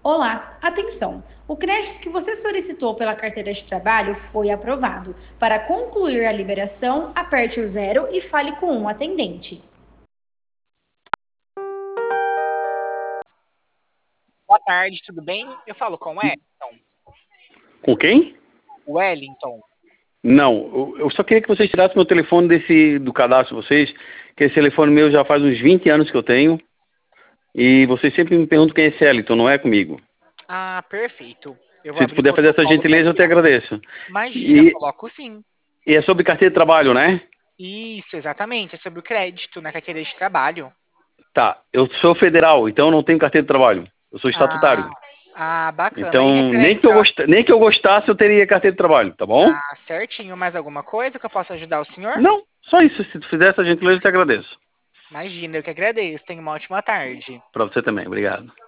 Olá, atenção! O crédito que você solicitou pela carteira de trabalho foi aprovado. Para concluir a liberação, aperte o zero e fale com um atendente. Boa tarde, tudo bem? Eu falo com o Wellington. Com quem? Wellington. Não, eu só queria que vocês tirassem meu telefone do cadastro de vocês, que esse telefone meu já faz uns 20 anos que eu tenho, e vocês sempre me perguntam quem é esse Elton, não é comigo. Ah, perfeito. Eu vou Se tu abrir o puder fazer essa protocolo para gentileza, eu te tirar. agradeço. Imagina, E, coloco sim. e é sobre carteira de trabalho, né? Isso, exatamente. É sobre o crédito na carteira de trabalho. Tá, eu sou federal, então eu não tenho carteira de trabalho. Eu sou Ah, estatutário. bacana. E Então, referente a... nem que eu gostasse, eu teria carteira de trabalho, tá bom? Ah, certinho. Mais alguma coisa que eu possa ajudar o senhor? Não, só isso. Se tu fizer essa gentileza, eu te agradeço. Imagina, eu que agradeço. Tenha uma ótima tarde. Pra você também, obrigado.